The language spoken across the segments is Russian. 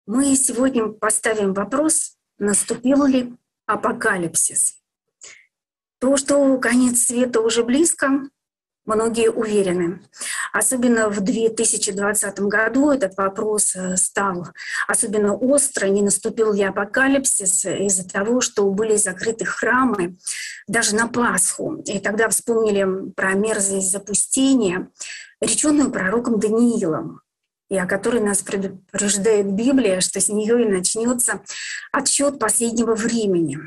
Мы сегодня поставим вопрос, наступил ли апокалипсис. То, что конец света уже близко, многие уверены. Особенно в 2020 году этот вопрос стал особенно остро, не наступил ли апокалипсис из-за того, что были закрыты храмы даже на Пасху. И тогда вспомнили про мерзость запустения, реченную пророком Даниилом, и о которой нас предупреждает Библия, что с нее и начнется отсчет последнего времени.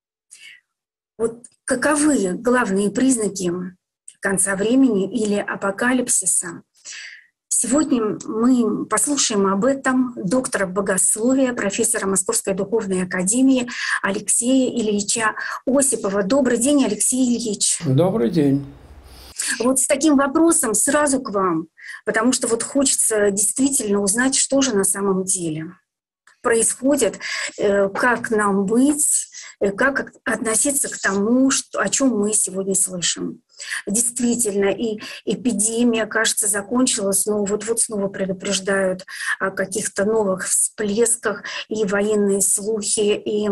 Вот каковы главные признаки конца времени или апокалипсиса? Сегодня мы послушаем об этом доктора богословия, профессора Московской духовной академии Алексея Ильича Осипова. Добрый день, Алексей Ильич. Добрый день. Вот с таким вопросом сразу к вам, потому что вот хочется действительно узнать, что же на самом деле происходит, как нам быть, как относиться к тому, о чем мы сегодня слышим. Действительно, и эпидемия, кажется, закончилась, но вот снова предупреждают о каких-то новых всплесках, и военные слухи, и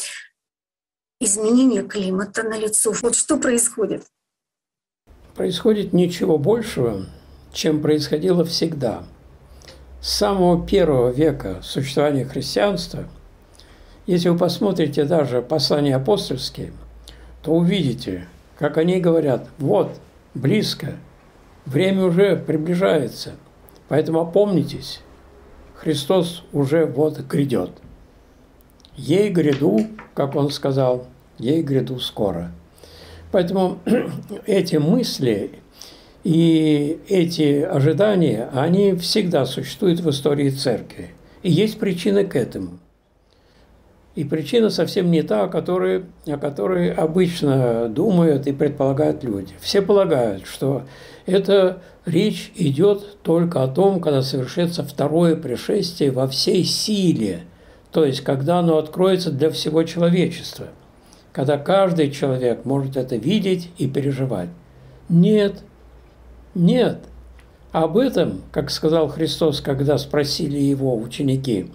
изменение климата налицо. Вот что происходит? Происходит ничего большего, чем происходило всегда. С самого первого века существования христианства, если вы посмотрите даже послания апостольские, то увидите, как они говорят: вот, близко, время уже приближается, поэтому опомнитесь, Христос уже вот грядет. Ей гряду, как он сказал, ей гряду скоро. Поэтому эти мысли и эти ожидания, они всегда существуют в истории Церкви. И есть причины к этому. И причина совсем не та, о которой обычно думают и предполагают люди. Все полагают, что эта речь идет только о том, когда совершится второе пришествие во всей силе, то есть когда оно откроется для всего человечества, когда каждый человек может это видеть и переживать. Нет, нет. Об этом, как сказал Христос, когда спросили его ученики,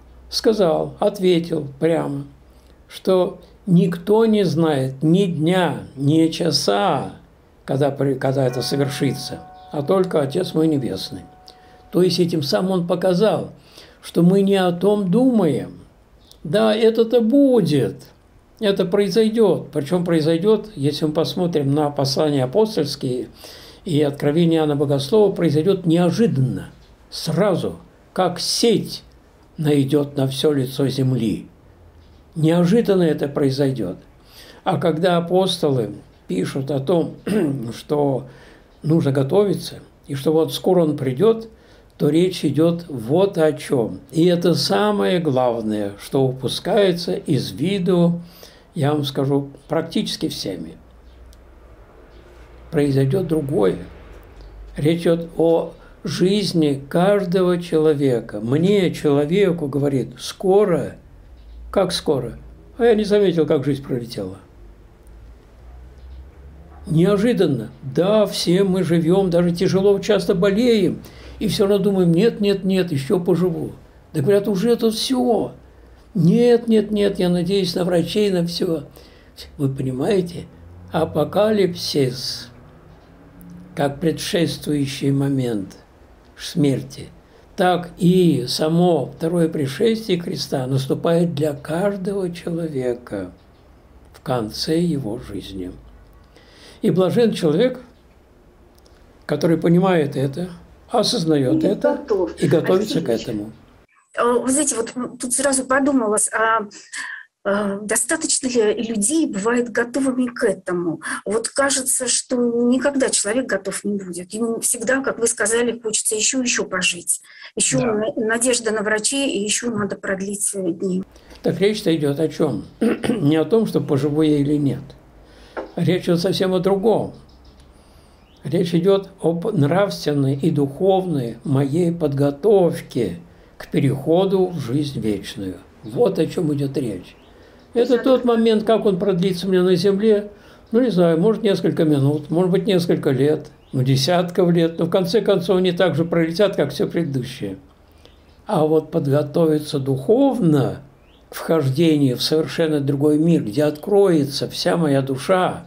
ответил прямо, что никто не знает ни дня, ни часа, когда это совершится, а только Отец мой Небесный. То есть этим самым он показал, что мы не о том думаем. Да, это-то будет. Это произойдет. Причем произойдет, если мы посмотрим на послания апостольские и откровения Иоанна Богослова, произойдет неожиданно, сразу, как сеть найдет на все лицо земли. Неожиданно это произойдет. А когда апостолы пишут о том, что нужно готовиться, и что вот скоро он придет, то речь идет вот о чем. И это самое главное, что упускается из виду, я вам скажу, практически всеми. Произойдет другое. Речь идет о жизни каждого человека. Мне, человеку, говорит, скоро. Как скоро? А я не заметил, как жизнь пролетела. Неожиданно. Да, все мы живем, даже тяжело, часто болеем. И все равно думаем, нет, еще поживу. Да говорят, уже тут все. Нет, я надеюсь на врачей, на все. Вы понимаете, апокалипсис, как предшествующий момент смерти, так и само второе пришествие Христа наступает для каждого человека в конце его жизни. И блажен человек, который понимает это, осознает это и готовится к этому. Вы знаете, вот тут сразу подумалось, достаточно ли людей бывает готовыми к этому? Вот кажется, что никогда человек готов не будет. Ему всегда, как вы сказали, хочется еще пожить. Еще да. Надежда на врачей, и еще надо продлить свои дни. Так речь-то идет о чем? Не о том, что поживу я или нет. Речь идет совсем о другом. Речь идет об нравственной и духовной моей подготовке к переходу в жизнь вечную. Вот о чем идет речь. Это тот момент, как он продлится у меня на земле, не знаю, может, несколько минут, может быть, несколько лет, десятков лет, но в конце концов они так же пролетят, как все предыдущее. А вот подготовиться духовно к вхождению в совершенно другой мир, где откроется вся моя душа,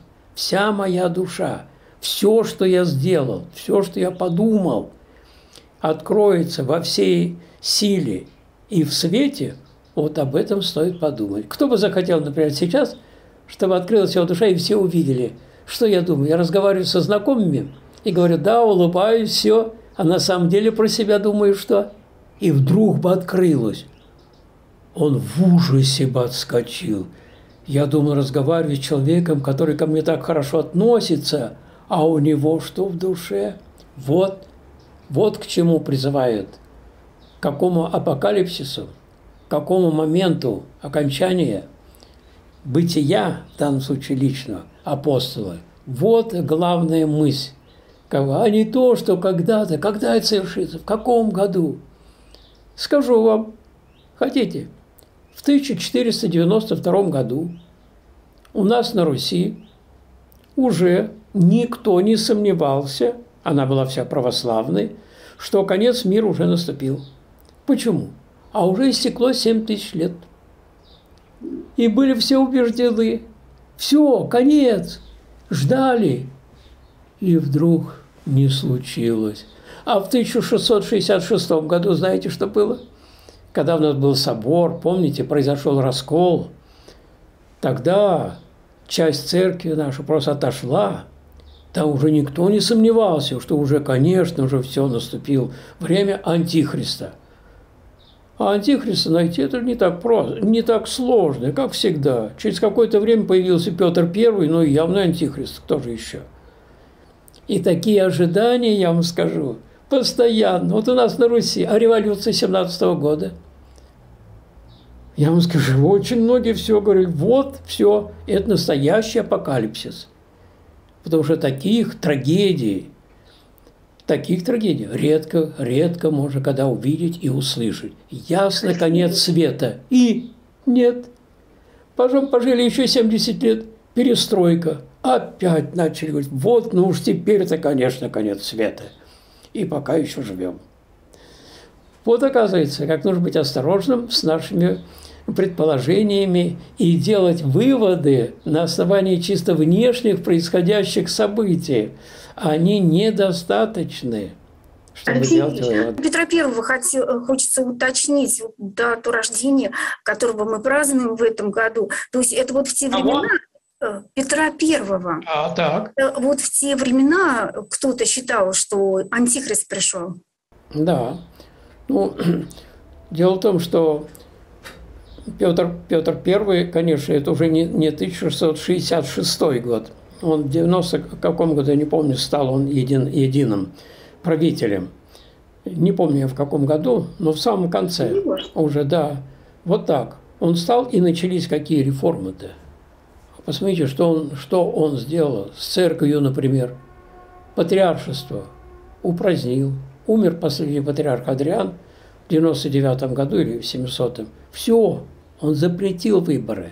все, что я сделал, все, что я подумал, откроется во всей силе и в свете, вот об этом стоит подумать. Кто бы захотел, например, сейчас, чтобы открылась его душа и все увидели, что я думаю. Я разговариваю со знакомыми и говорю, да, улыбаюсь, все, а на самом деле про себя думаю, что... И вдруг бы открылось. Он в ужасе бы отскочил. Я думал, разговариваю с человеком, который ко мне так хорошо относится, а у него что в душе? Вот к чему призывают. К какому апокалипсису, к какому моменту окончания бытия, в данном случае личного, апостола. Вот главная мысль. А не то, что когда-то, когда это совершится, в каком году. Скажу вам, хотите, в 1492 году у нас на Руси уже никто не сомневался, она была вся православной, что конец мира уже наступил. Почему? А уже истекло 7000 лет. И были все убеждены. Все, конец. Ждали. И вдруг не случилось. А в 1666 году, знаете, что было? Когда у нас был собор, помните, произошел раскол, тогда часть церкви наша просто отошла. Там уже никто не сомневался, что уже, конечно, уже все наступило время Антихриста. А Антихриста найти это не так просто, не так сложно, как всегда. Через какое-то время появился Петр I, ну и явный Антихрист, кто же еще? И такие ожидания, я вам скажу, постоянно. Вот у нас на Руси, а революция 17-го года. Я вам скажу, очень многие все говорят, вот все, это настоящий апокалипсис. Потому что таких трагедий редко можно когда увидеть и услышать. Ясно, конец света. И нет. Потом пожили еще 70 лет, перестройка. Опять начали говорить, вот, ну уж теперь это, конечно, конец света. И пока еще живем. Вот оказывается, как нужно быть осторожным с нашими предположениями и делать выводы на основании чисто внешних происходящих событий. Они недостаточны, чтобы делать выводы. Петра Первого хочется уточнить дату рождения, которого мы празднуем в этом году. То есть это вот в те времена... Петра Первого. Так. Вот в те времена кто-то считал, что Антихрист пришел. Да. Ну, дело в том, что Петр I, конечно, это уже не 1666 год. Он в 90 каком году, я не помню, стал он единым правителем. Не помню в каком году, но в самом конце уже, да. Вот так. Он стал, и начались какие реформы-то. Посмотрите, что он сделал с церковью, например. Патриаршество упразднил. Умер последний патриарх Адриан в 99 году или в 700-м. Все, он запретил выборы.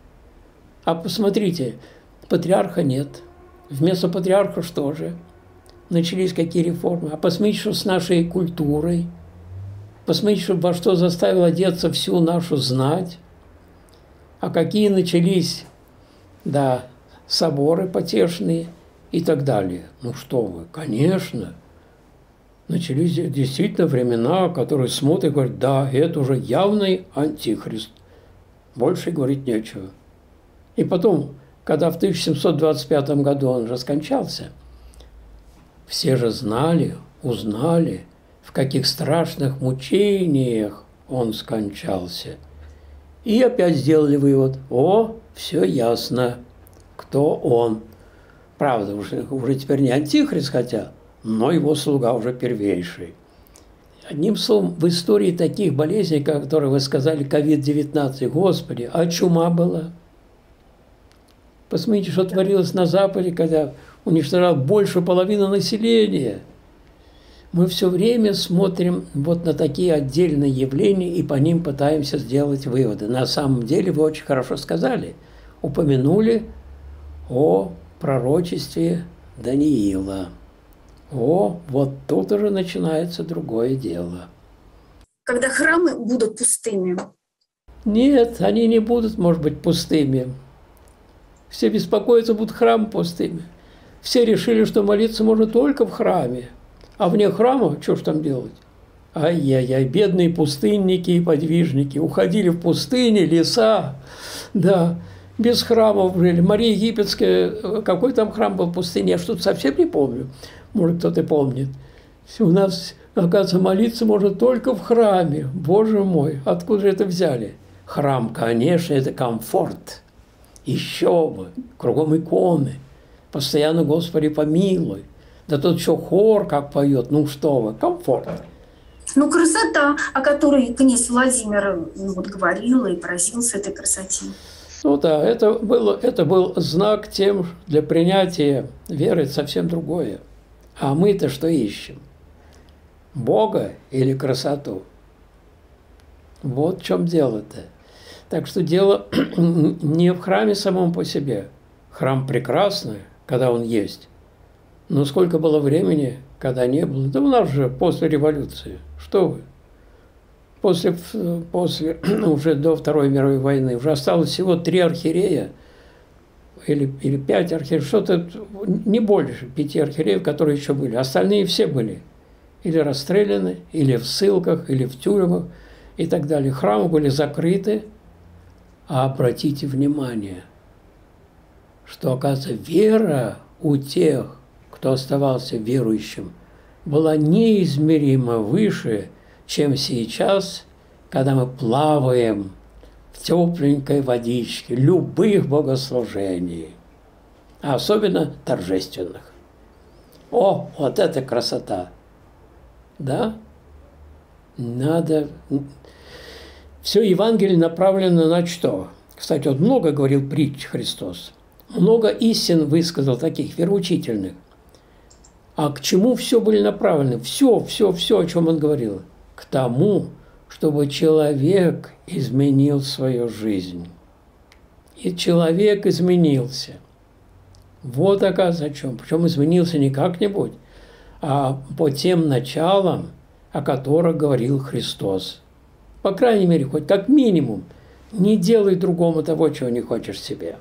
А посмотрите, патриарха нет. Вместо патриарха что же? Начались какие реформы? А посмотрите, что с нашей культурой. Посмотрите, во что заставил одеться всю нашу знать. А какие начались... Да, соборы потешные и так далее. Ну что вы, конечно. Начались действительно времена, которые смотрят и говорят, да, это уже явный антихрист. Больше говорить нечего. И потом, когда в 1725 году он же скончался, все же знали, узнали, в каких страшных мучениях он скончался. И опять сделали вывод, все ясно, кто он. Правда, уже теперь не антихрист хотя, но его слуга уже первейший. Одним словом, в истории таких болезней, которые вы сказали, COVID-19, Господи, а чума была? Посмотрите, что творилось на Западе, когда уничтожал больше половины населения. Мы все время смотрим вот на такие отдельные явления и по ним пытаемся сделать выводы. На самом деле вы очень хорошо сказали, упомянули о пророчестве Даниила. Вот тут уже начинается другое дело. когда храмы будут пустыми? Нет, они не будут, может быть, пустыми. Все беспокоятся, будут храмы пустыми. Все решили, что молиться можно только в храме. А вне храма, что ж там делать? Ай-яй-яй, бедные пустынники и подвижники. Уходили в пустыни, леса, да, без храмов жили. Мария Египетская, какой там храм был в пустыне, я что-то совсем не помню. Может, кто-то помнит. У нас, оказывается, молиться можно только в храме. Боже мой, откуда же это взяли? Храм, конечно, это комфорт. Еще бы, кругом иконы. Постоянно Господи помилуй. Да тут еще хор как поет, ну что вы, комфорт. Ну, красота, о которой князь Владимир говорил и поразился этой красоте. Ну да, это был знак тем, для принятия веры это совсем другое. А мы-то что ищем? Бога или красоту? Вот в чем дело-то. Так что дело не в храме самом по себе. Храм прекрасный, когда он есть. Но сколько было времени, когда не было? Да у нас же после революции. Что вы? После уже до Второй мировой войны уже осталось всего 3 архиерея или 5 архиереев, что-то не больше 5 архиереев, которые еще были. Остальные все были или расстреляны, или в ссылках, или в тюрьмах и так далее. Храмы были закрыты. А обратите внимание, что, оказывается, вера у тех, кто оставался верующим, была неизмеримо выше, чем сейчас, когда мы плаваем в тепленькой водичке любых богослужений, а особенно торжественных. О, вот это красота! Да? Надо... Все Евангелие направлено на что? Кстати, вот много говорил притч Христос. Много истин высказал таких вероучительных. А к чему все были направлены? Все, о чем он говорил. К тому, чтобы человек изменил свою жизнь. И человек изменился. Вот, оказывается, о чем. Причем изменился не как-нибудь, а по тем началам, о которых говорил Христос. По крайней мере, хоть как минимум, не делай другому того, чего не хочешь себе.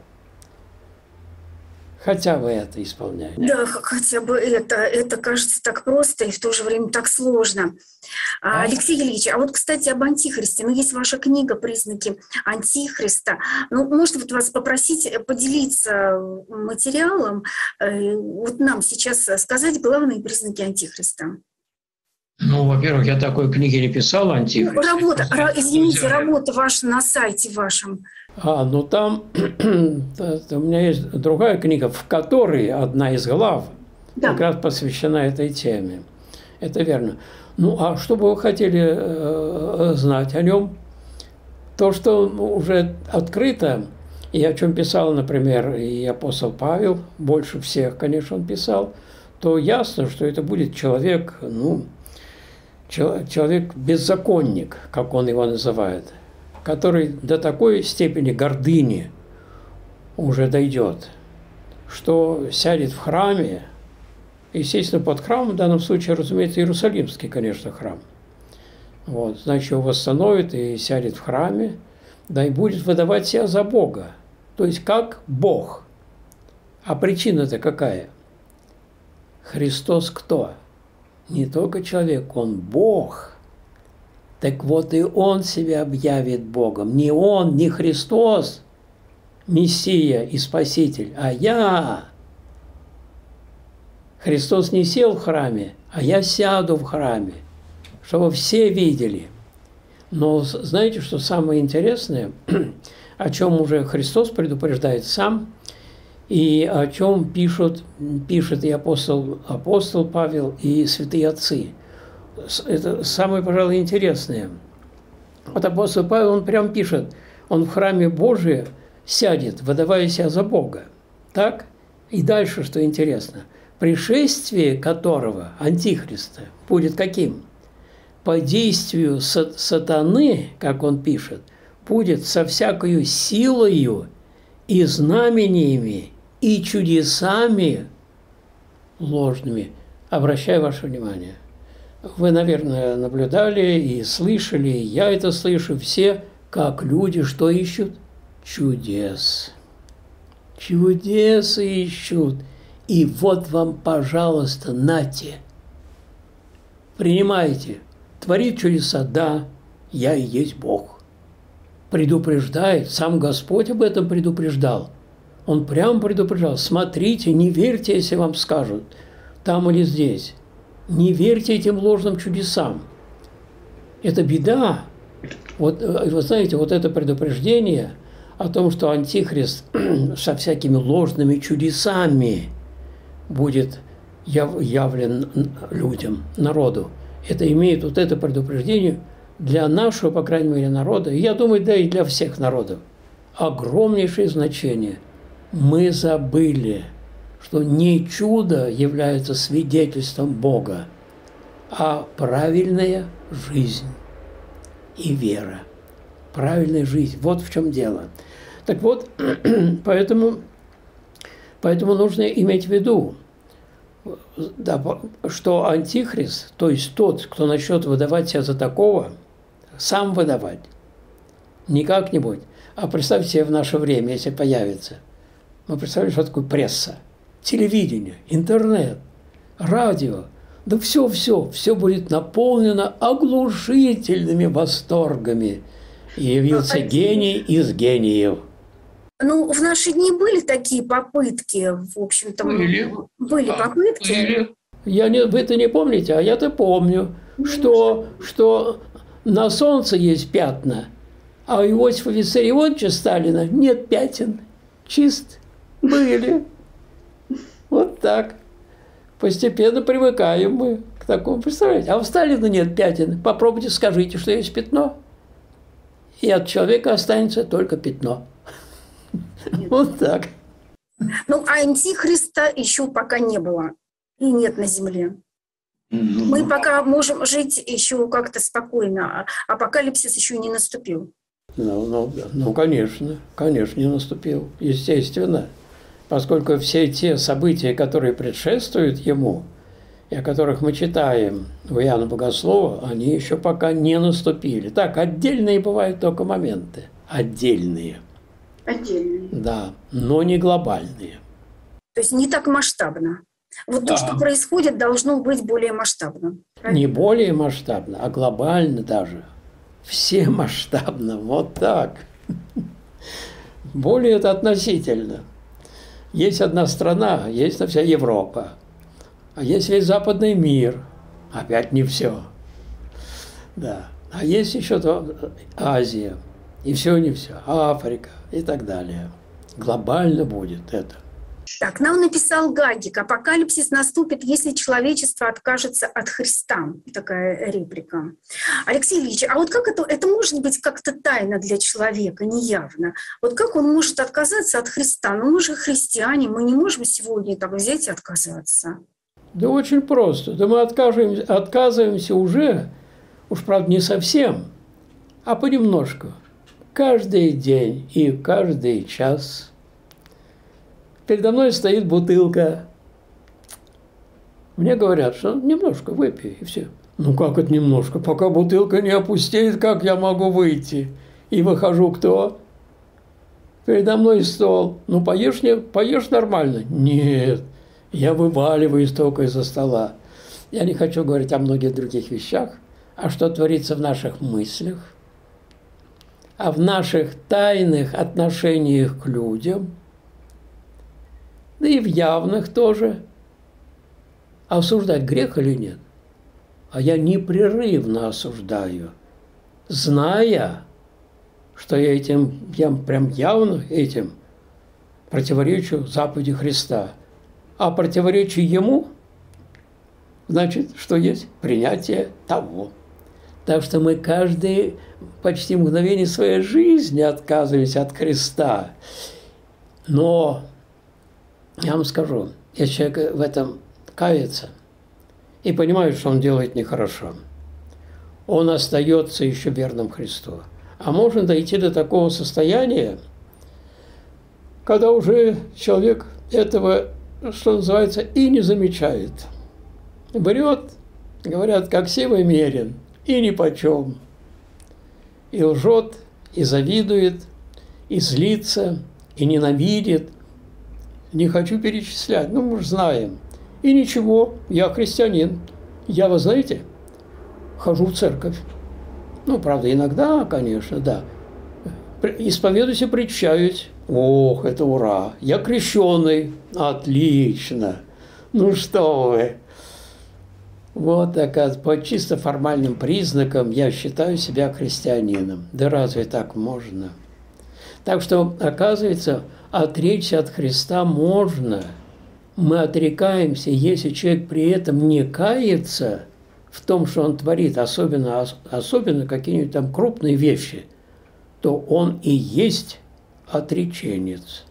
Хотя бы это исполняй. Да, хотя бы это. Это кажется так просто и в то же время так сложно. Алексей Ильич, а вот, кстати, об Антихристе. Ну, есть ваша книга «Признаки Антихриста». Ну, можно вот вас попросить поделиться материалом, вот нам сейчас сказать главные признаки Антихриста. Ну, во-первых, я такой книги не писал, «Антихрист». Работа ваша на сайте вашем. Ну там у меня есть другая книга, в которой одна из глав как раз посвящена этой теме. Это верно. Ну, а что бы вы хотели знать о нем? То, что уже открыто, и о чем писал, например, и апостол Павел, больше всех, конечно, он писал, то ясно, что это будет человек, человек-беззаконник, как он его называет, который до такой степени гордыни уже дойдет, что сядет в храме, естественно, под храмом, в данном случае, разумеется, Иерусалимский, конечно, храм. Вот, значит, его восстановит и сядет в храме, да и будет выдавать себя за Бога, то есть как Бог. А причина-то какая? Христос кто? Не только человек, Он Бог. Так вот и Он себя объявит Богом. Не Он, не Христос, Мессия и Спаситель, а я. Христос не сел в храме, а я сяду в храме, чтобы все видели. Но знаете, что самое интересное, о чем уже Христос предупреждает сам, и о чем пишет и апостол Павел, и святые отцы. Это самое, пожалуй, интересное. Вот апостол Павел, он прям пишет, он в храме Божием сядет, выдавая себя за Бога. Так? И дальше, что интересно, пришествие которого, Антихриста, будет каким? По действию сатаны, как он пишет, будет со всякою силою и знамениями, и чудесами ложными. Обращаю ваше внимание. Вы, наверное, наблюдали и слышали, и я это слышу, все, как люди что ищут? Чудес. Чудес ищут. И вот вам, пожалуйста, нате. Принимайте. Творит чудеса, да, я и есть Бог. Предупреждает, сам Господь об этом предупреждал. Он прямо предупреждал, смотрите, не верьте, если вам скажут, там или здесь. Не верьте этим ложным чудесам. Это беда. Вот, вы знаете, вот это предупреждение о том, что Антихрист со всякими ложными чудесами будет явлен людям, народу. Это имеет вот это предупреждение для нашего, по крайней мере, народа, и я думаю, да и для всех народов, огромнейшее значение. Мы забыли, что не чудо является свидетельством Бога, а правильная жизнь и вера. Правильная жизнь. Вот в чем дело. Так вот, поэтому нужно иметь в виду, да, что Антихрист, то есть тот, кто начнет выдавать себя за такого, сам выдавать, не как-нибудь, а представьте себе в наше время, если появится. Мы представляем, что такое пресса, телевидение, интернет, радио. Да все будет наполнено оглушительными восторгами. И явился гений из гениев. Ну, в наши дни были такие попытки, в общем-то. Были попытки. Были. Вы-то не помните, а я-то помню, что на солнце есть пятна, а у Иосифа Виссарионовича Сталина нет пятен. Чист. Были. Вот так. Постепенно привыкаем мы к такому. Представляете? А у Сталина нет пятен. Попробуйте, скажите, что есть пятно. И от человека останется только пятно. Вот так. Ну, а Антихриста еще пока не было. И нет на земле. Мы пока можем жить еще как-то спокойно. Апокалипсис еще не наступил. Ну, конечно, не наступил. Естественно. Поскольку все те события, которые предшествуют ему, и о которых мы читаем у Иоанна Богослова, они еще пока не наступили. Так, отдельные бывают только моменты. Отдельные. Да, но не глобальные. То есть не так масштабно. Вот да. То, что происходит, должно быть более масштабно. Правильно? Не более масштабно, а глобально даже. Все масштабно, вот так. Более это относительно. Есть одна страна, есть вся Европа, а есть весь западный мир. Опять не все. Да. А есть еще Азия, и все не все. Африка и так далее. Глобально будет это. Так, нам написал Гагик: апокалипсис наступит, если человечество откажется от Христа. Такая реплика. Алексей Ильич, а вот как это может быть как-то тайно для человека, неявно? Вот как он может отказаться от Христа? Ну мы же христиане, мы не можем сегодня так взять и отказаться. Да очень просто. Да мы отказываемся уже, уж правда не совсем, а понемножку. Каждый день и каждый час. Передо мной стоит бутылка. Мне говорят, что немножко выпей, и все. Ну как это немножко? Пока бутылка не опустеет, как я могу выйти? И выхожу кто? Передо мной стол. Ну поешь нормально? Нет. Я вываливаюсь только из-за стола. Я не хочу говорить о многих других вещах. А что творится в наших мыслях? А в наших тайных отношениях к людям? Да и в явных тоже. Осуждать грех или нет? А я непрерывно осуждаю, зная, что я прям явно этим противоречу заповеди Христа. А противоречие Ему, значит, что есть принятие того. Так что мы каждое почти мгновение своей жизни отказываемся от Христа. Но я вам скажу, если человек в этом кается и понимает, что он делает нехорошо, он остается еще верным Христу. А можно дойти до такого состояния, когда уже человек этого, что называется, и не замечает. Берет Говорят, как сивый мерин, и нипочем. И лжет, и завидует, и злится, и ненавидит. Не хочу перечислять, ну, мы же знаем. И ничего, я христианин. Я, вы знаете, хожу в церковь. Ну, правда, иногда, конечно, да. Исповедуюсь и причащаюсь. Ох, это ура! Я крещеный. Отлично. Ну что вы. Вот, так, по чисто формальным признакам я считаю себя христианином. Да разве так можно? Так что, оказывается, отречься от Христа можно. Мы отрекаемся, если человек при этом не кается в том, что он творит, особенно какие-нибудь там крупные вещи, то он и есть отреченец.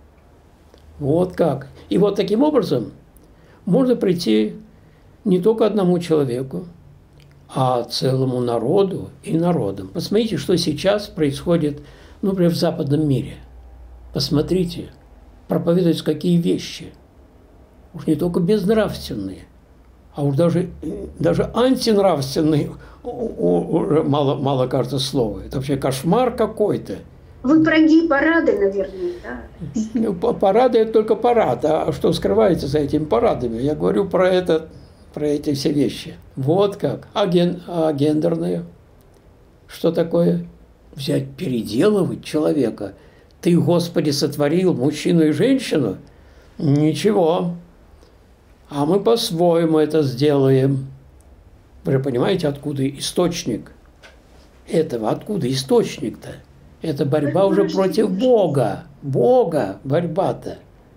Вот как. И вот таким образом можно прийти не только одному человеку, а целому народу и народам. Посмотрите, что сейчас происходит, например, в западном мире. Посмотрите, проповедуются какие вещи. Уж не только безнравственные, а уж даже антинравственные, уже мало кажется слова. Это вообще кошмар какой-то. Вы про гей-парады, наверное, да? Парады – это только парад. А что скрывается за этими парадами? Я говорю про эти все вещи. Вот как. А гендерные? Что такое? Взять, переделывать человека. Ты, Господи, сотворил мужчину и женщину? Ничего. А мы по-своему это сделаем. Вы понимаете, откуда источник этого? Откуда источник-то? Это борьба уже против Бога. Бога борьба-то.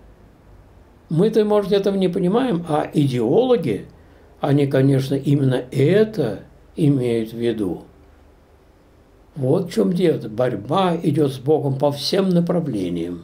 Мы-то, может, этого не понимаем, а идеологи, они, конечно, именно это имеют в виду. Вот в чем дело. Борьба идет с Богом по всем направлениям.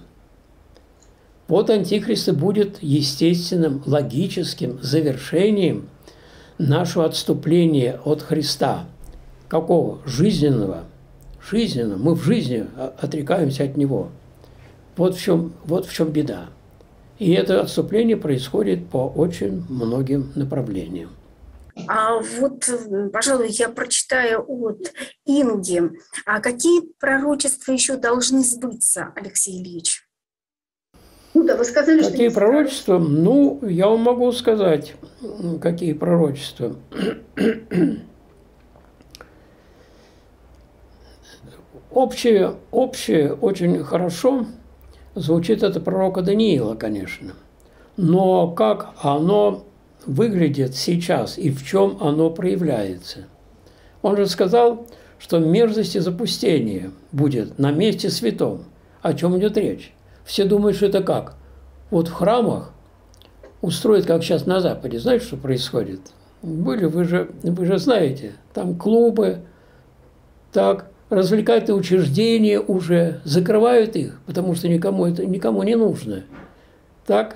Вот Антихрист и будет естественным, логическим завершением нашего отступления от Христа. Какого? Жизненного. Жизненного. Мы в жизни отрекаемся от Него. Вот в чем беда. И это отступление происходит по очень многим направлениям. А вот, пожалуй, я прочитаю от Инги. А какие пророчества еще должны сбыться, Алексей Ильич? Ну да, вы сказали, какие пророчества? Ну, я вам могу сказать, какие пророчества. Общее очень хорошо звучит это пророка Даниила, конечно. Но как оно выглядит сейчас и в чем оно проявляется? Он же сказал, что мерзость и запустение будет на месте святом. О чем идет речь? Все думают, что это как? Вот в храмах устроят, как сейчас на Западе. Знаете, что происходит? Вы же знаете, там клубы, так, развлекательные учреждения уже закрывают их, потому что никому не нужно. Так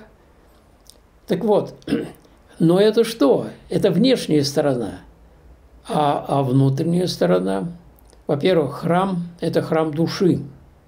вот, но это что? Это внешняя сторона. А внутренняя сторона? Во-первых, храм – это храм души.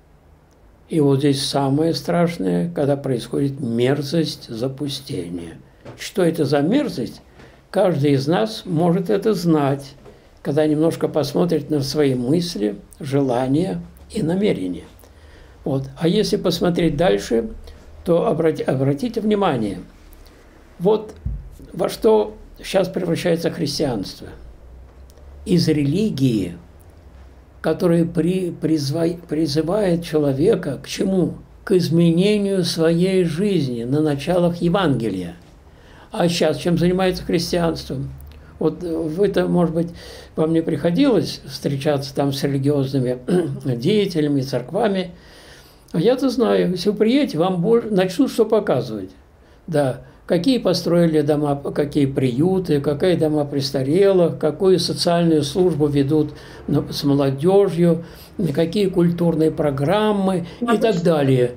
И вот здесь самое страшное, когда происходит мерзость запустения. Что это за мерзость? Каждый из нас может это знать, когда немножко посмотрит на свои мысли, желания и намерения. Вот. А если посмотреть дальше, то обратите внимание, вот во что сейчас превращается христианство. Из религии, которая призывает человека к чему? К изменению своей жизни на началах Евангелия. А сейчас чем занимается христианством? Вот вы-то, может быть, вам не приходилось встречаться там с религиозными деятелями, церквами. А я-то знаю, если вы приедете, вам начнут что показывать. Да, какие построили дома, какие приюты, какие дома престарелых, какую социальную службу ведут с молодежью, какие культурные программы и так далее.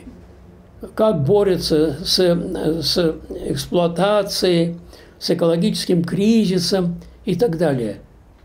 Как борются с эксплуатацией, с экологическим кризисом и так далее.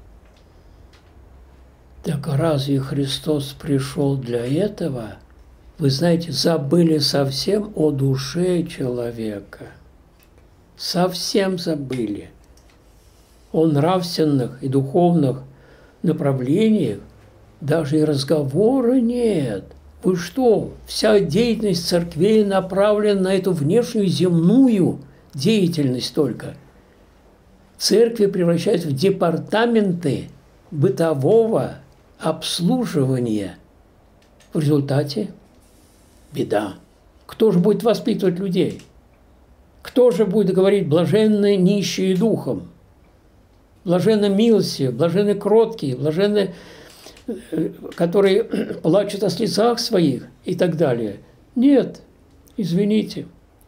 Так разве Христос пришел для этого? Вы знаете, забыли совсем о душе человека. Совсем забыли. о нравственных и духовных направлениях даже и разговора нет. Вы что? Вся деятельность церквей направлена на эту внешнюю земную деятельность только. Церкви превращаются в департаменты бытового обслуживания. В результате беда. Кто же будет воспитывать людей? Кто же будет говорить блаженны нищие духом? Блаженны милостивые, блаженны кроткие, блаженны, которые плачут о слезах своих и так далее. Нет, извините,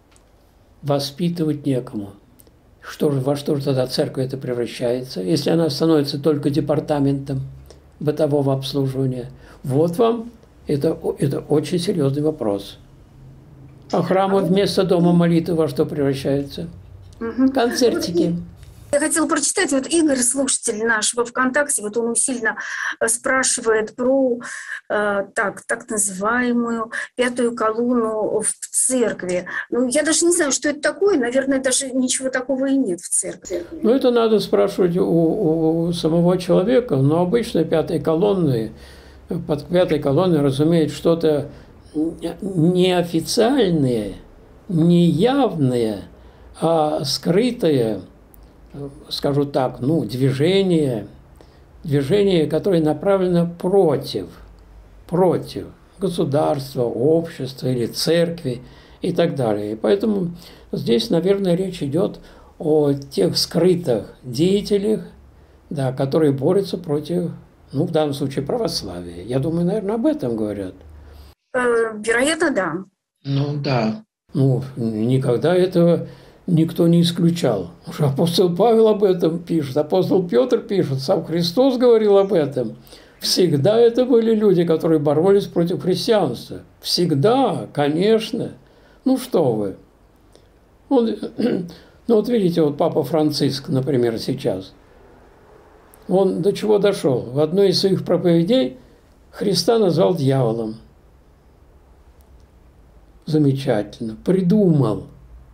воспитывать некому. Во что же тогда церковь это превращается, если она становится только департаментом бытового обслуживания? Вот вам, это очень серьезный вопрос. А храмы вместо дома молитвы во что превращаются? Концертики. Я хотела прочитать, вот Игорь, слушатель наш во ВКонтакте, вот он усиленно спрашивает про так называемую пятую колонну в церкви. Ну, я даже не знаю, что это такое, наверное, даже ничего такого и нет в церкви. Ну, это надо спрашивать у самого человека, но обычно пятой колонной, под пятой колонной разумеет что-то неофициальное, неявное, а скрытое, скажу так, движение, которое направлено против государства, общества или церкви и так далее. И поэтому здесь, наверное, речь идет о тех скрытых деятелях, да, которые борются против, в данном случае, православия. Я думаю, наверное, об этом говорят. Вероятно, да. Да. Никогда этого никто не исключал. Уже апостол Павел об этом пишет, апостол Петр пишет, сам Христос говорил об этом. Всегда это были люди, которые боролись против христианства. Всегда, конечно. Что вы. Вот видите, вот Папа Франциск, например, сейчас. Он до чего дошел? В одной из своих проповедей Христа назвал дьяволом. Замечательно. Придумал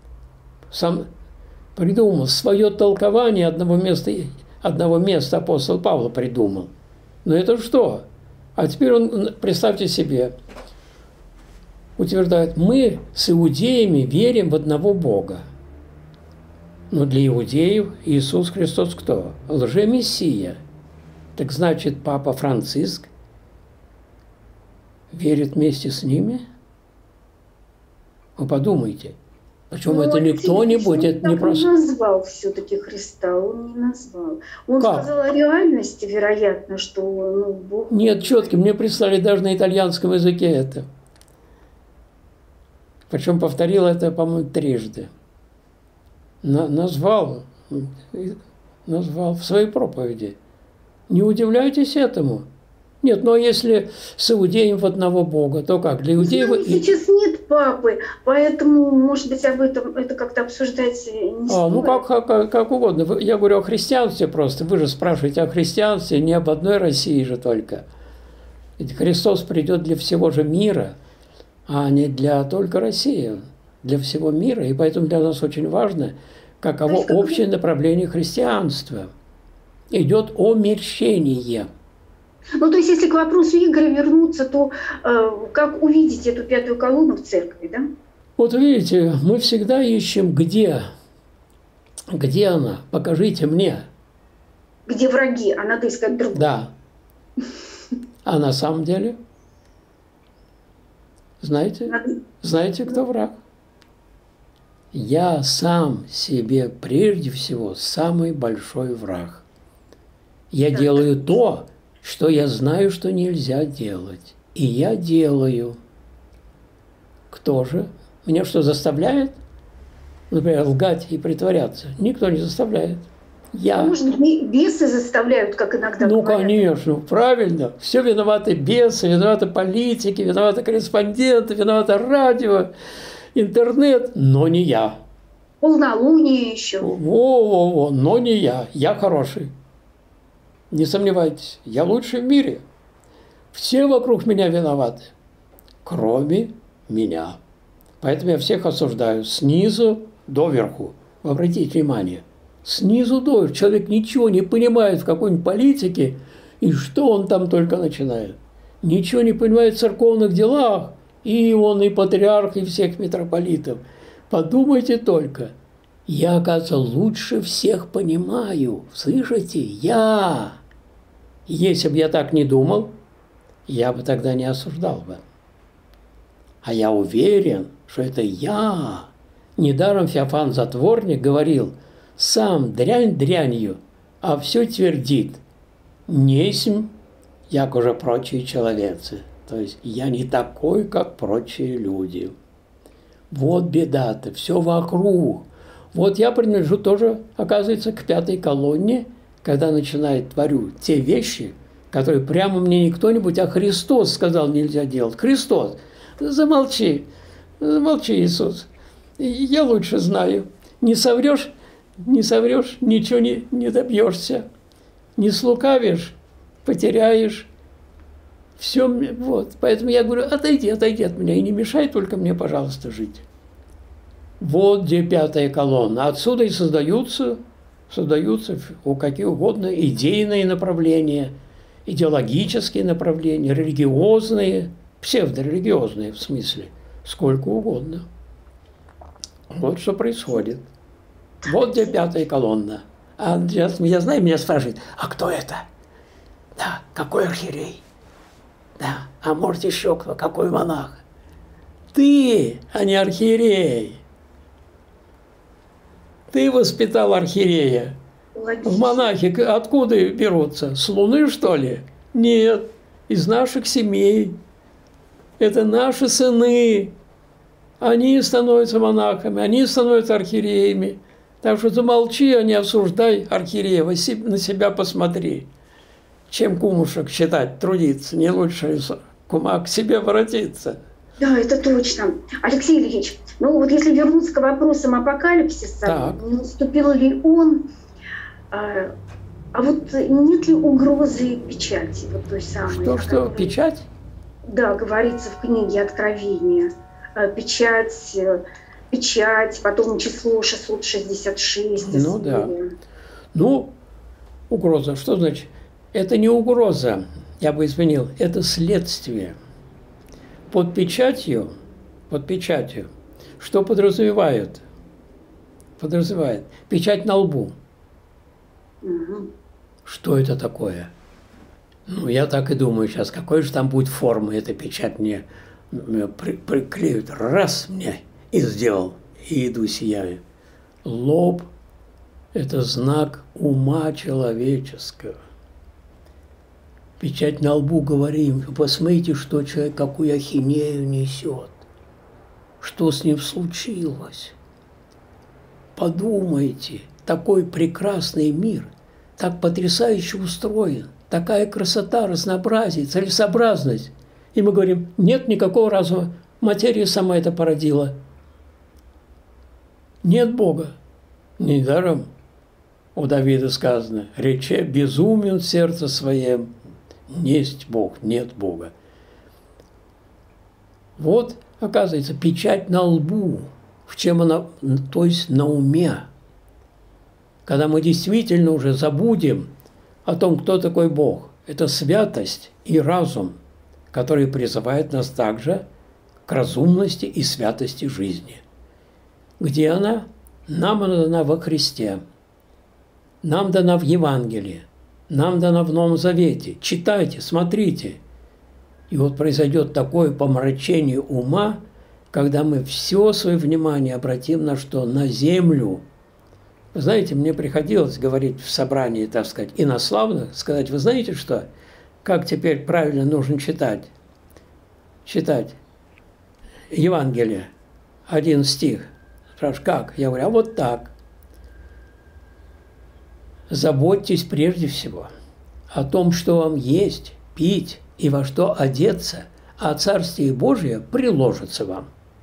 свое толкование одного места апостол Павла придумал. Но это что? А теперь он, представьте себе, утверждает, мы с иудеями верим в одного Бога. Но для иудеев Иисус Христос кто? Лжемессия. Так значит, Папа Франциск верит вместе с ними? Вы подумайте. Почему это не кто-нибудь, это не просто... Он не назвал все-таки Христа, он не назвал. Он сказал о реальности, вероятно, что Бог... Нет, четко, мне прислали даже на итальянском языке это. Причем повторил это, по-моему, трижды. Назвал в своей проповеди. Не удивляйтесь этому. Нет, но если с иудеем в одного Бога, то как? Для иудеев... Сейчас нет папы, поэтому, может быть, об этом это как-то обсуждать не стоит. Как угодно. Я говорю о христианстве просто. Вы же спрашиваете о христианстве, не об одной России же только. Ведь Христос придет для всего же мира, а не для только России, для всего мира. И поэтому для нас очень важно, каково общее направление христианства. Идет омерщение. То есть, если к вопросу Игоря вернуться, то как увидеть эту пятую колонну в церкви, да? Вот видите, мы всегда ищем, где она, покажите мне. Где враги, а надо искать другую. Да. А на самом деле, знаете, кто враг? Я сам себе прежде всего самый большой враг. Я делаю то, что я знаю, что нельзя делать. И я делаю. Кто же? Меня что, заставляет? Например, лгать и притворяться? Никто не заставляет. Я. Может, бесы заставляют, как иногда говорят? Конечно, правильно. Все виноваты бесы, виноваты политики, виноваты корреспонденты, виноваты радио, интернет, но не я. Полнолуние еще. Но не я. Я хороший. Не сомневайтесь, я лучший в мире. Все вокруг меня виноваты, кроме меня. Поэтому я всех осуждаю снизу доверху. Обратите внимание, снизу до. Человек ничего не понимает в какой-нибудь политике, и что он там только начинает. Ничего не понимает в церковных делах, и он и патриарх, и всех митрополитов. Подумайте только. Я, оказывается, лучше всех понимаю. Слышите? Я. Если бы я так не думал, я бы тогда не осуждал бы. А я уверен, что это я. Недаром Феофан Затворник говорил, сам дрянь дрянью, а все твердит. Несмь, як уже прочие человецы. То есть я не такой, как прочие люди. Вот беда-то, все вокруг. Вот я принадлежу тоже, оказывается, к пятой колонне, когда начинает творю те вещи, которые прямо мне не кто-нибудь, а Христос сказал нельзя делать. Христос, замолчи, замолчи, Иисус. Я лучше знаю. Не соврешь, ничего не добьешься. Не слукавишь, потеряешь. Все, вот. Поэтому я говорю, отойди от меня и не мешай только мне, пожалуйста, жить. Вот где пятая колонна. Отсюда и создаются какие угодно идейные направления, идеологические направления, религиозные, псевдорелигиозные в смысле, сколько угодно. Вот что происходит. Вот где пятая колонна. А я знаю, меня спрашивают, а кто это? Да, какой архиерей? Да, а может еще кто, какой монах? Ты, а не архиерей. Ты воспитал архиерея. Логично. В монахи откуда берутся? С Луны, что ли? Нет, из наших семей. Это наши сыны. Они становятся монахами, они становятся архиереями. Так что замолчи, а не осуждай архиерея, на себя посмотри. Чем кумушек считать, трудиться, не лучше ли кума к себе воротиться? Да, это точно. Алексей Ильич, ну вот если вернуться к вопросам апокалипсиса, Так. не наступил ли он, а вот нет ли угрозы печати, вот той самой? Что, печать? Да, говорится в книге Откровения. Печать, потом число 666. Ну да. Ну, угроза, что значит? Это не угроза, я бы изменил, это следствие. Под печатью, что подразумевает? Подразумевает печать на лбу. Угу. Что это такое? Ну, я так и думаю сейчас, какой же там будет форма эта печать мне приклеют. Раз мне и сделал, и иду сияю. Лоб – это знак ума человеческого. Печать на лбу говорим, посмотрите, что человек, какую ахинею несет. Что с ним случилось? Подумайте, такой прекрасный мир, так потрясающе устроен, такая красота, разнообразие, целесообразность. И мы говорим, нет никакого разума, материя сама это породила. Нет Бога. Недаром у Давида сказано, рече безумен в сердце своем, несть Бог, нет Бога. Вот, оказывается, печать на лбу, в чем она, то есть на уме. Когда мы действительно уже забудем о том, кто такой Бог, это святость и разум, который призывает нас также к разумности и святости жизни. Где она? Нам она дана во Христе, нам дана в Евангелии, нам дана в Новом Завете. Читайте, смотрите. И вот произойдет такое помрачение ума, когда мы все свое внимание обратим на что? На землю. Вы знаете, мне приходилось говорить в собрании, так сказать, инославно, сказать, вы знаете что? Как теперь правильно нужно читать? Читать Евангелие, 1 стих. Спрашиваешь, как? Я говорю, а вот так. Заботьтесь прежде всего о том, что вам есть, пить и во что одеться, а Царствие Божие приложится вам.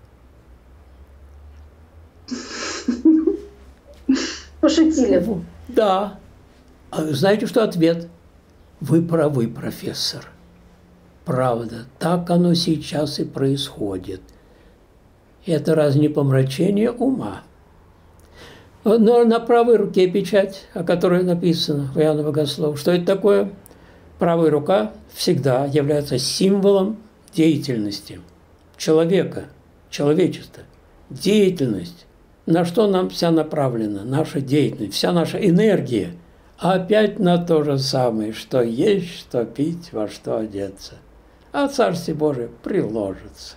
Пошутили. Да. А знаете, что ответ? Вы правы, профессор. Правда, так оно сейчас и происходит. Это разве не помрачение ума? На правой руке печать, о которой написано в Иоанна Богослова. Что это такое? Правая рука всегда является символом деятельности человека, человечества. Деятельность. На что нам вся направлена? Наша деятельность, вся наша энергия. Опять на то же самое, что есть, что пить, во что одеться. А Царствие Божие приложится.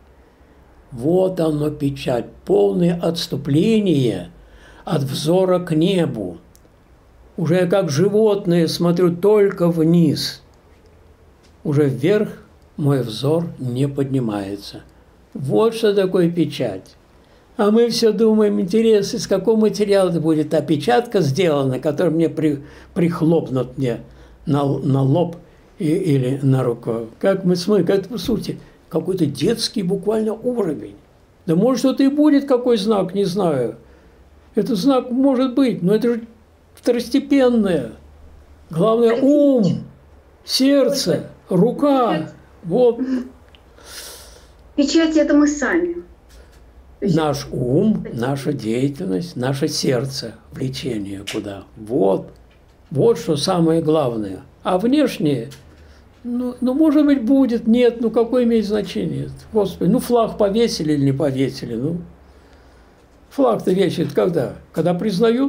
Вот оно печать, полное отступление от взора к небу. Уже я как животное смотрю только вниз. Уже вверх мой взор не поднимается. Вот что такое печать. А мы все думаем, интересно, из какого материала это будет та печатка сделана, которая мне прихлопнут мне на лоб или на руку. Как мы смотрим, это по сути какой-то детский буквально уровень. Да может что-то и будет, какой знак, не знаю. Этот знак может быть, но это же второстепенное. Главное ум, сердце, рука. Вот. Печать – это мы сами. Наш ум, наша деятельность, наше сердце, влечение куда. Вот. Вот что самое главное. А внешнее, ну, может быть, будет, нет, ну, какое имеет значение? Господи, ну, флаг повесили или не повесили? Ну, флаг-то вешают когда? Когда признают?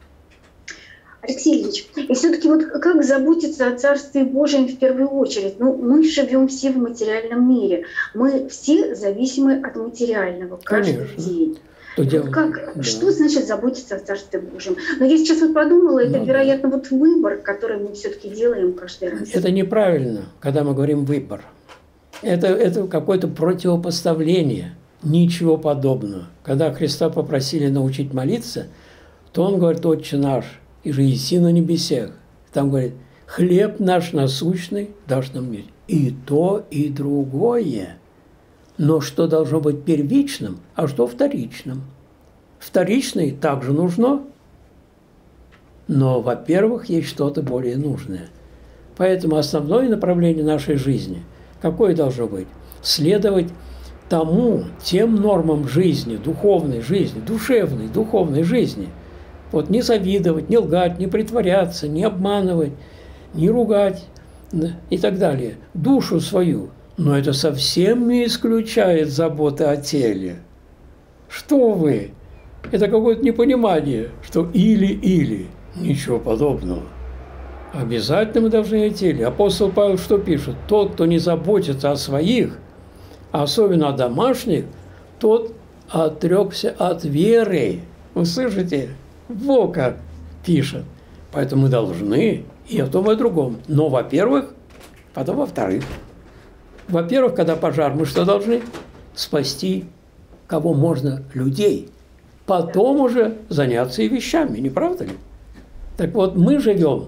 Алексей Ильич, и все-таки вот как заботиться о Царстве Божьем в первую очередь? Ну, мы живем все в материальном мире, мы все зависимы от материального каждый день. Вот что значит заботиться о Царстве Божьем? Но я сейчас вот подумала, это, вероятно, вот выбор, который мы все-таки делаем каждый раз. Это неправильно, когда мы говорим «выбор». Это какое-то противопоставление, ничего подобного. Когда Христа попросили научить молиться, то Он говорит «Отче наш, и же еси на небесех». Там говорит «Хлеб наш насущный дашь нам днесь». И то, и другое. Но что должно быть первичным, а что вторичным? Вторичное также нужно, но, во-первых, есть что-то более нужное. Поэтому основное направление нашей жизни какое должно быть? Следовать тем нормам жизни, духовной жизни, душевной, духовной жизни. Вот не завидовать, не лгать, не притворяться, не обманывать, не ругать и так далее. Душу свою. Но это совсем не исключает заботы о теле. Что вы? Это какое-то непонимание, что или-или. Ничего подобного. Обязательно мы должны о теле. Апостол Павел что пишет? Тот, кто не заботится о своих, особенно о домашних, тот отрекся от веры. Вы слышите? Во как пишет. Поэтому мы должны и о том, и о другом. Но, во-первых, потом во-вторых. Во-первых, когда пожар, мы что должны? Спасти, кого можно, людей. Потом уже заняться и вещами, не правда ли? Так вот, мы живем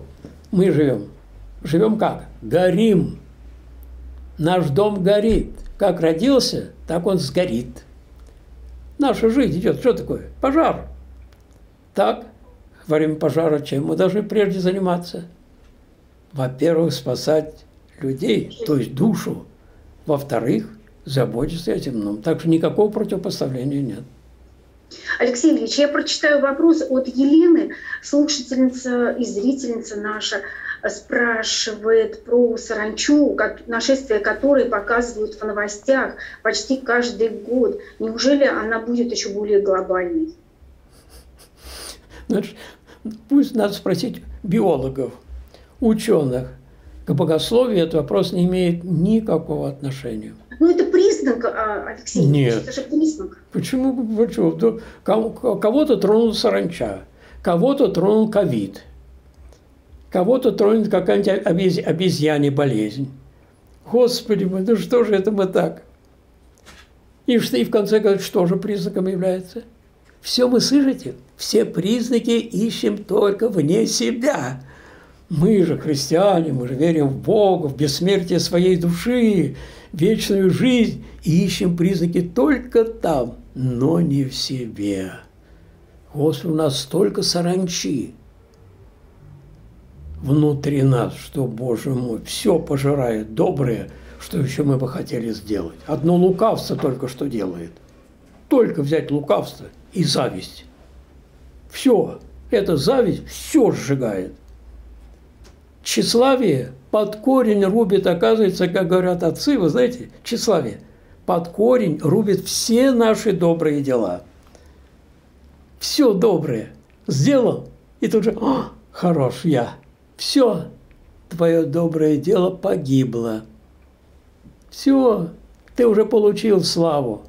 как? Горим. Наш дом горит. Как родился, так он сгорит. Наша жизнь идет. Что такое? Пожар. Так, во время пожара чем мы должны прежде заниматься? Во-первых, спасать людей, то есть душу. Во-вторых, заботиться этим. Ну, так что никакого противопоставления нет. Алексей Ильич, я прочитаю вопрос от Елены, слушательница и зрительница наша, спрашивает про саранчу, нашествие которой показывают в новостях почти каждый год. Неужели она будет еще более глобальной? Значит, пусть надо спросить биологов, ученых. К богословию этот вопрос не имеет никакого отношения. Ну, это признак, Алексей. Нет. Это же признак. Почему? Кого-то тронул саранча, кого-то тронул ковид, кого-то тронет какая-нибудь обезьянья болезнь. Господи мой, ну что же это мы так? И в конце концов, что же признаком является? Все мы, слышите, все признаки ищем только вне себя. Мы же христиане, мы же верим в Бога, в бессмертие своей души, вечную жизнь, и ищем признаки только там, но не в себе. Господи, у нас столько саранчи внутри нас, что, Боже мой, все пожирает доброе, что еще мы бы хотели сделать. Одно лукавство только что делает. Только взять лукавство и зависть. Все. Это зависть все сжигает. Тщеславие под корень рубит, оказывается, как говорят отцы, вы знаете, тщеславие под корень рубит все наши добрые дела. Все доброе сделал, и тут же, хорош я. Все, твое доброе дело погибло. Все, ты уже получил славу.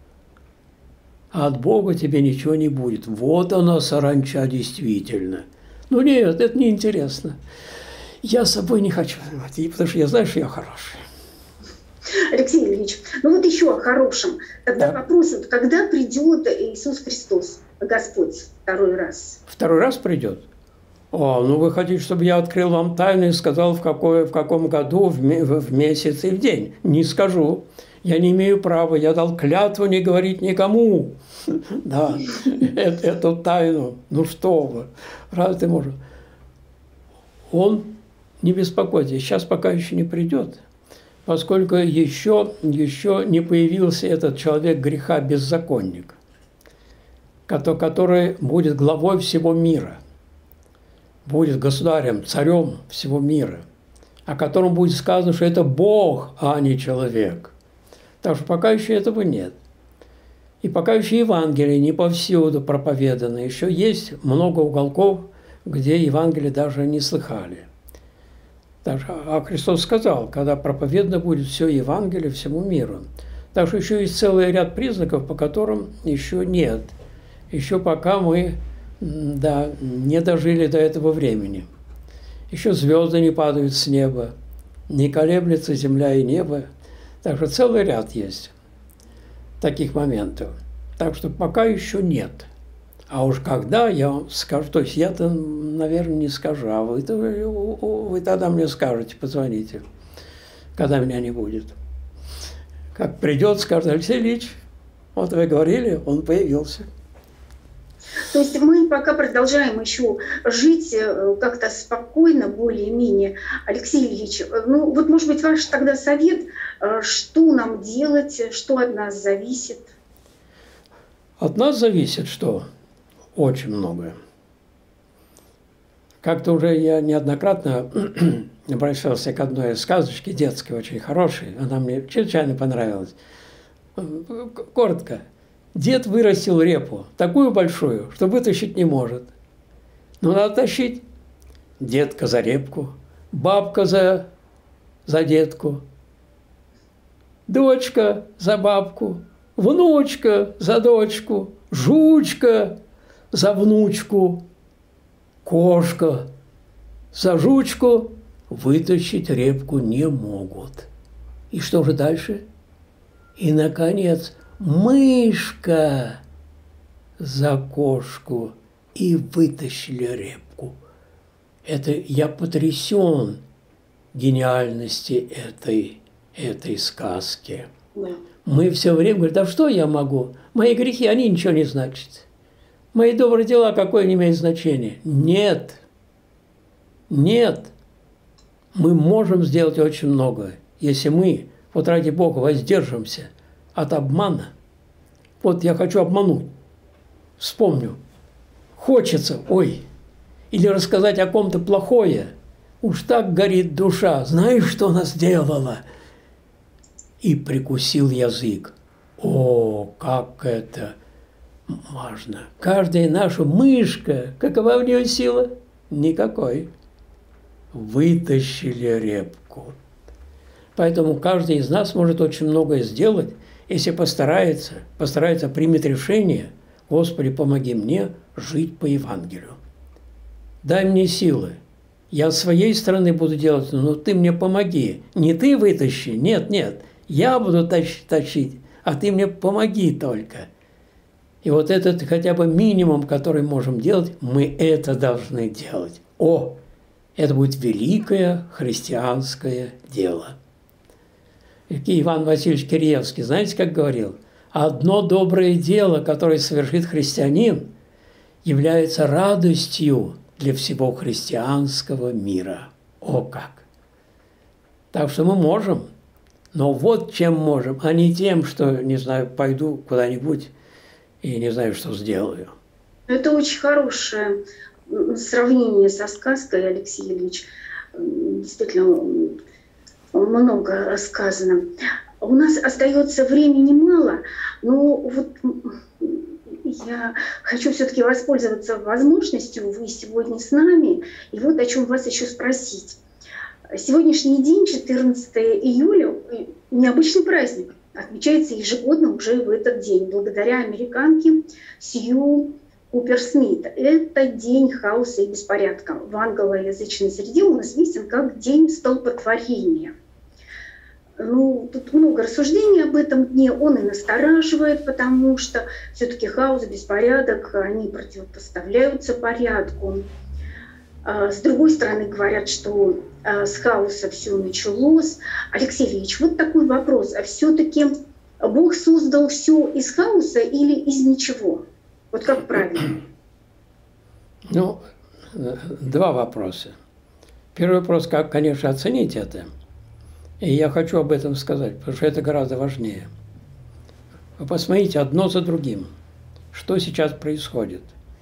А от Бога тебе ничего не будет. Вот она, саранча, действительно. Ну нет, это неинтересно. Я с собой не хочу, потому что я знаю, что я хороший. Алексей Ильич, ну вот еще о хорошем. Тогда вопрос, когда придет Иисус Христос, Господь, второй раз? Второй раз придет? Ну вы хотите, чтобы я открыл вам тайну и сказал, в каком году, в месяц и в день? Не скажу. Я не имею права, я дал клятву не говорить никому. Да, эту тайну. Ну что вы, разве ты можешь? Он, не беспокойтесь, сейчас пока еще не придет, поскольку еще не появился этот человек греха, беззаконник, который будет главой всего мира, будет государем, царем всего мира, о котором будет сказано, что это Бог, а не человек. Так что пока еще этого нет. И пока еще Евангелие не повсюду проповедано. Еще есть много уголков, где Евангелие даже не слыхали. А Христос сказал, когда проповедано будет все Евангелие всему миру. Так что еще есть целый ряд признаков, по которым еще нет. Еще пока мы не дожили до этого времени. Еще звезды не падают с неба, не колеблется земля и небо. Так что целый ряд есть таких моментов. Так что пока еще нет. А уж когда, я вам скажу, то есть я-то, наверное, не скажу, а вы тогда мне скажете, позвоните, когда меня не будет. Как придет, скажет: Алексей Ильич, вот вы говорили, он появился. То есть мы пока продолжаем еще жить как-то спокойно, более-менее. Алексей Ильич, ну вот, может быть, ваш тогда совет, что нам делать, что от нас зависит? От нас зависит что? Очень многое. Как-то уже я неоднократно обращался к одной сказочке детской, очень хорошей. Она мне чрезвычайно понравилась. Коротко. Дед вырастил репу, такую большую, что вытащить не может. Ну, надо тащить. Детка за репку, бабка за детку, дочка за бабку, внучка за дочку, жучка за внучку, кошка за жучку. Вытащить репку не могут. И что же дальше? И, наконец, мышка за кошку, и вытащили репку. Это я потрясен гениальности этой сказки. Да. Мы все время говорим: да что я могу? Мои грехи, они ничего не значат. Мои добрые дела какое не имеют значения? Нет. Нет. Мы можем сделать очень многое, если мы, вот ради Бога, воздержимся от обмана. Вот я хочу обмануть. Вспомню. Хочется, или рассказать о ком-то плохое. Уж так горит душа. Знаешь, что она сделала? И прикусил язык. О, как это важно. Каждая наша мышка, какова в нее сила? Никакой. Вытащили репку. Поэтому каждый из нас может очень многое сделать, если постарается, примет решение: Господи, помоги мне жить по Евангелию. Дай мне силы. Я с своей стороны буду делать, но ты мне помоги. Не ты вытащи, нет. Я буду тащить, а ты мне помоги только. И вот этот хотя бы минимум, который можем делать, мы это должны делать. Это будет великое христианское дело. И Иван Васильевич Киреевский, знаете, как говорил? Одно доброе дело, которое совершит христианин, является радостью для всего христианского мира. О как! Так что мы можем, но вот чем можем, а не тем, что, не знаю, пойду куда-нибудь и не знаю, что сделаю. Это очень хорошее сравнение со сказкой, Алексей Ильич. Действительно, много сказано. У нас остается времени мало, но вот я хочу все-таки воспользоваться возможностью. Вы сегодня с нами, и вот о чем вас еще спросить. Сегодняшний день, 14 июля, необычный праздник. Отмечается ежегодно уже в этот день, благодаря американке Сью Купер-Смит. Это день хаоса и беспорядка. В англоязычной среде он известен как День столпотворения. Ну, тут много рассуждений об этом дне. Он и настораживает, потому что все-таки хаос, беспорядок, они противопоставляются порядку. С другой стороны, говорят, что с хаоса все началось. Алексей Ильич, вот такой вопрос. А все-таки Бог создал все из хаоса или из ничего? Вот как правильно? Ну, два вопроса. Первый вопрос, как, конечно, оценить это. И я хочу об этом сказать, потому что это гораздо важнее. Вы посмотрите одно за другим, что сейчас происходит.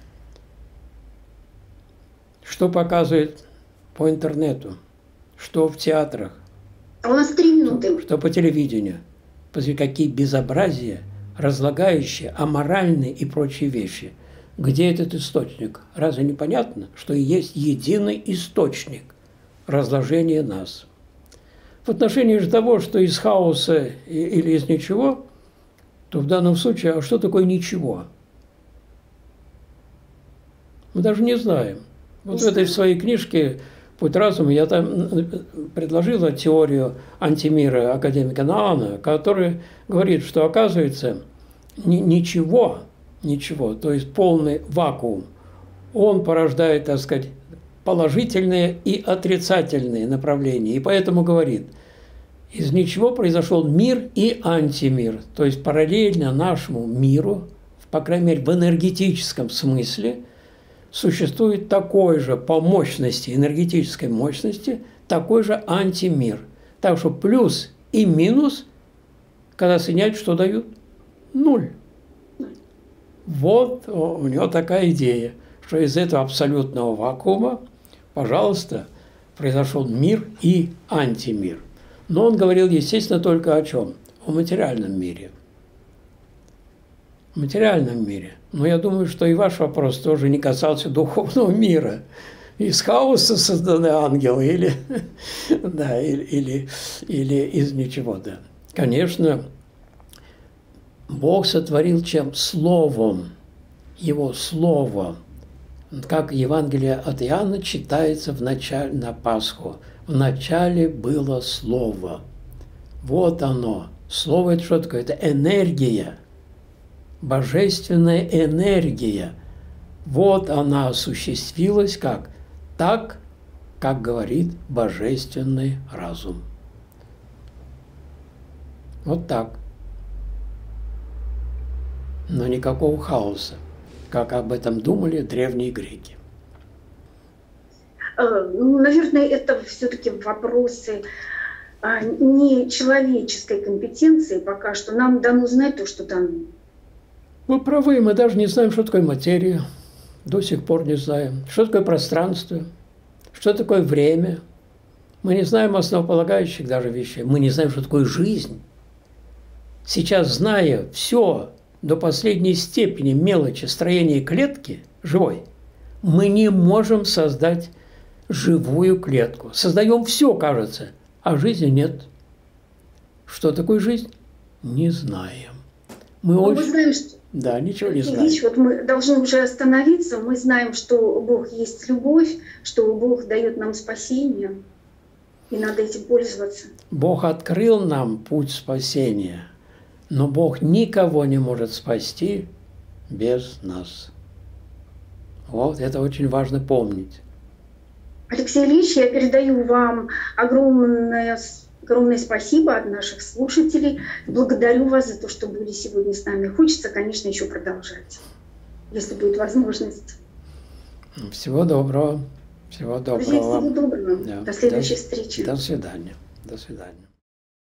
Что показывает по интернету, что в театрах. А у нас 3 минуты. Что по телевидению. Посмотрите, какие безобразия, разлагающие, аморальные и прочие вещи. Где этот источник? Разве не понятно, что и есть единый источник разложения нас? В отношении же того, что из хаоса или из ничего, то в данном случае, а что такое ничего? Мы даже не знаем. Вот в этой своей книжке «Путь разума» я там предложила теорию антимира академика Наана, который говорит, что оказывается ничего, то есть полный вакуум, он порождает, так сказать, положительные и отрицательные направления. И поэтому говорит, из ничего произошел мир и антимир, то есть параллельно нашему миру, по крайней мере в энергетическом смысле, существует такой же по мощности, энергетической мощности, такой же антимир. Так что плюс и минус, когда соединяют, что дают? 0. Вот у него такая идея, что из этого абсолютного вакуума, пожалуйста, произошел мир и антимир. Но он говорил, естественно, только о чем? О материальном мире. В материальном мире. Но я думаю, что и ваш вопрос тоже не касался духовного мира. Из хаоса созданы ангелы или, да, или из ничего. Да. Конечно, Бог сотворил чем? Словом. Его Слово. Как Евангелие от Иоанна читается в начале, на Пасху. В начале было Слово. Вот оно. Слово – это что такое? Это энергия. Божественная энергия. Вот она осуществилась как? Так, как говорит божественный разум. Вот так. Но никакого хаоса, как об этом думали древние греки. Наверное, это все-таки вопросы не человеческой компетенции пока что. Нам дано знать то, что дано. Вы правы, мы даже не знаем, что такое материя. До сих пор не знаем. Что такое пространство? Что такое время? Мы не знаем основополагающих даже вещей. Мы не знаем, что такое жизнь. Сейчас, зная все до последней степени мелочи строения клетки живой, мы не можем создать живую клетку. Создаем все, кажется, а жизни нет. Что такое жизнь? Не знаем. Мы знаем, что... Да, ничего не знаем. Вот мы должны уже остановиться. Мы знаем, что Бог есть любовь, что Бог дает нам спасение, и надо этим пользоваться. Бог открыл нам путь спасения, но Бог никого не может спасти без нас. Вот это очень важно помнить. Алексей Ильич, я передаю вам огромное спасибо от наших слушателей. Благодарю вас за то, что были сегодня с нами. Хочется, конечно, еще продолжать, если будет возможность. Всего доброго. Всего доброго. Всего доброго. Да. До следующей встречи. До свидания. До свидания.